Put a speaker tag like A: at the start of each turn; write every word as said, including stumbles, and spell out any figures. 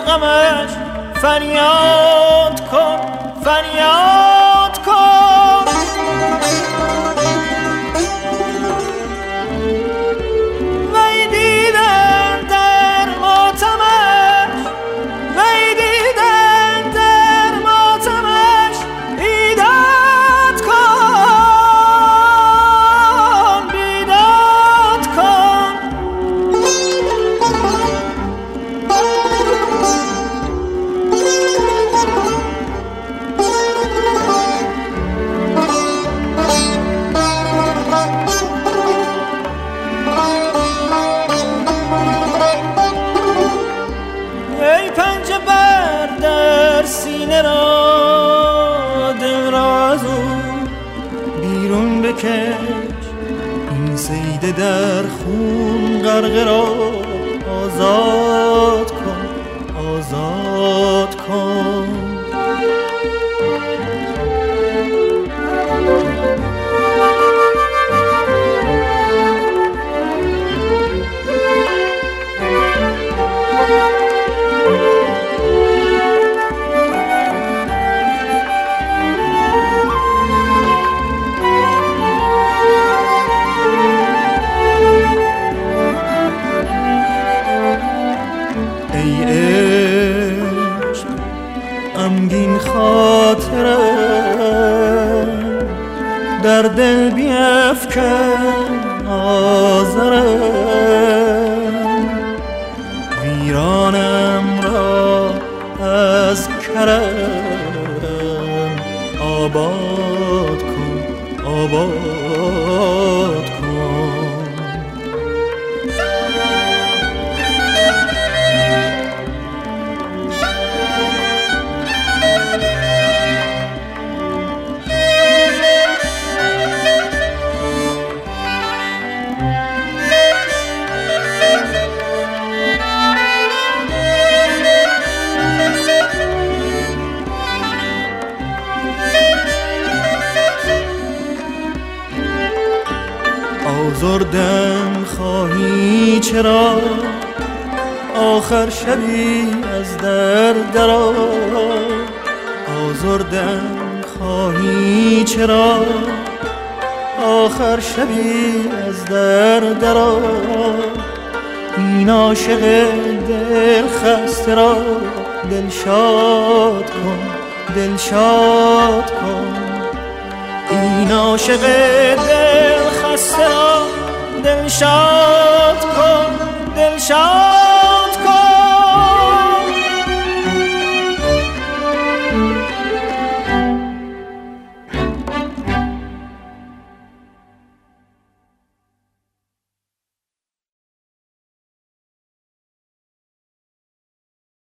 A: غمش فریاد کن فریاد کن. وی دیدن در ماتمش وی دیدن در ماتمش بیداد کن بیداد کن. ای پنجه بر در سینه را دل را از او بیرون بکش. این سیده در خون غرقه را آزاد کن آزاد کن. غمگین خاطرم در دل بیفکن آزرم. ویرانم را از کرم آباد کن آباد کن. آزردم خواهی چرا آخر شبی از در درآ. آزردم خواهی چرا آخر شبی از در درآ. این عاشق دل خسته را دل شاد کن دل شاد کن. این عاشق دل خسته را دل شاد کن دل شاد